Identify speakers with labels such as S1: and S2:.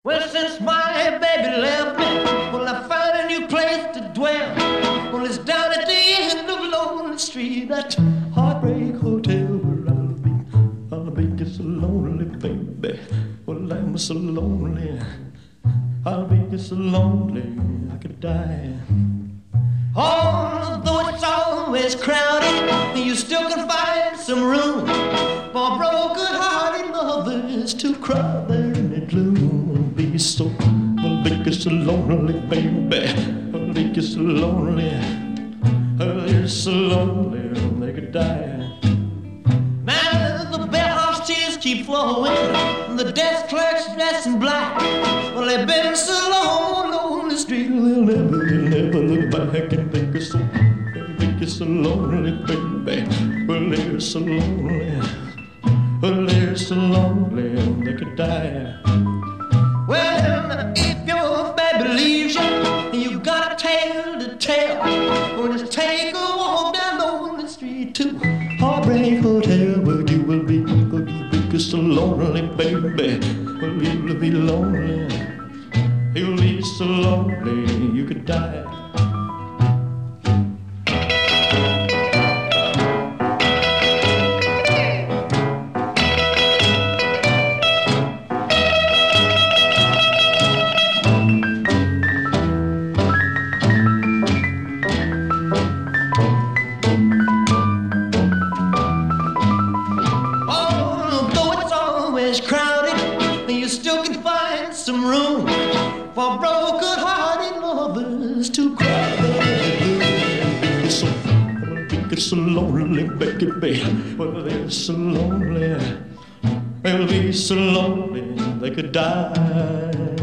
S1: Well, since my baby left me, well, I found a new place to dwell. Well, it's down at the end of Lonely Street, that Heartbreak Hotel where I'll be. I'll be just so lonely, baby. Well, I'm so lonely. I'll be just so lonely, I could die. Although it's always crowded, you still can find some room for broken-hearted lovers to cry there in the gloom. Be so, well, be so lonely, baby. Well, be so lonely. Oh, you're so lonely, they could die. Now the bellhop's tears keep flowing, the desk clerk's dressed in black. Well, they've been so long on the street, they'll never look back and think it's so, you're so lonely, baby. Well, they're so lonely. Well, they're so lonely, they could die. Well, if your baby leaves you, you got a tale to tell. Well, just take a walk down Lonely Street to Heartbreak Hotel, where you will be. Well, you'll be just so lonely, baby. Well, you'll be lonely. You'll be so lonely, you could die. Crowded, you still can find some room for broken-hearted lovers to cry. Be so lonely, baby. Well, they're so lonely. They'll be so lonely they could die.